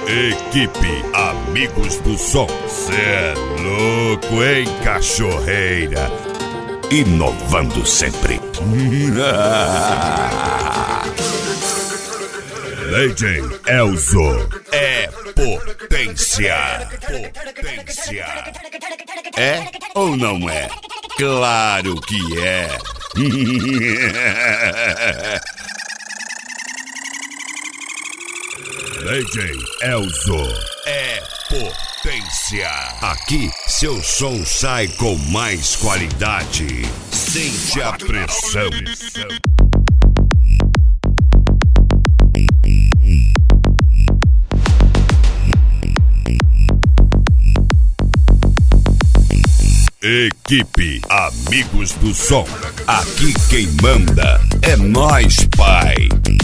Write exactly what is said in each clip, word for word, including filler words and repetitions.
Equipe Amigos do Som. Cê é louco, hein, cachorreira? Inovando sempre. D J Elzo é potência. Potência. É ou não é? Claro que é. D J Elzo é potência. Aqui seu som sai com mais qualidade. Sente a pressão. Equipe Amigos do Som. Aqui quem manda é nós, pai.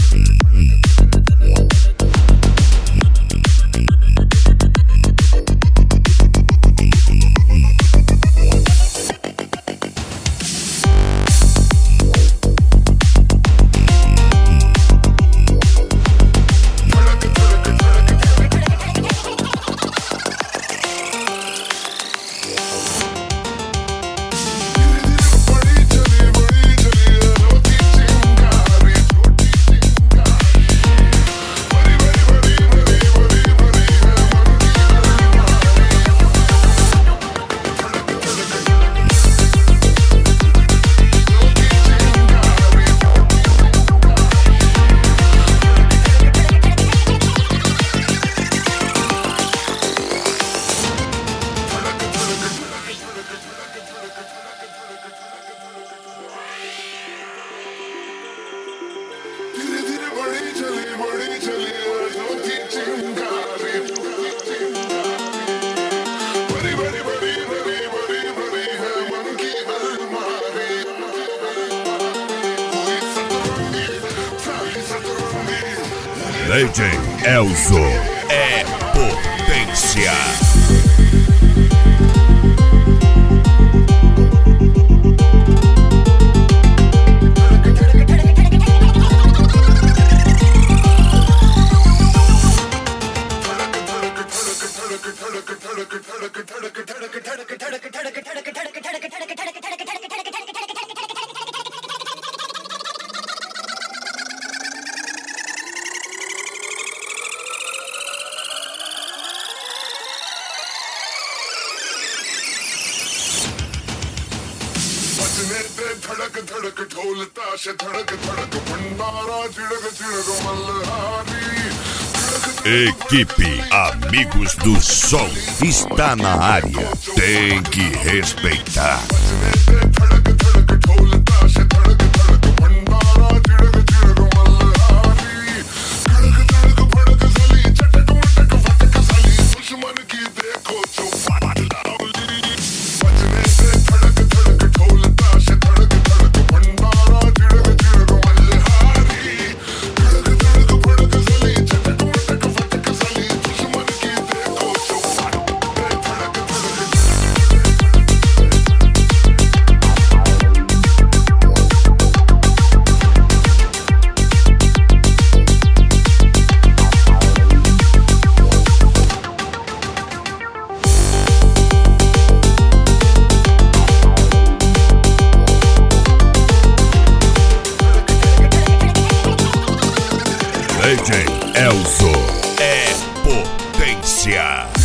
D J Elzo é potência. धड़क धड़क ढोल ताश धड़क धड़क भंडारा चिड़क चिड़क Malhari. Equipe Amigos do Som está na área. Tem que respeitar. D J Elzo é potência.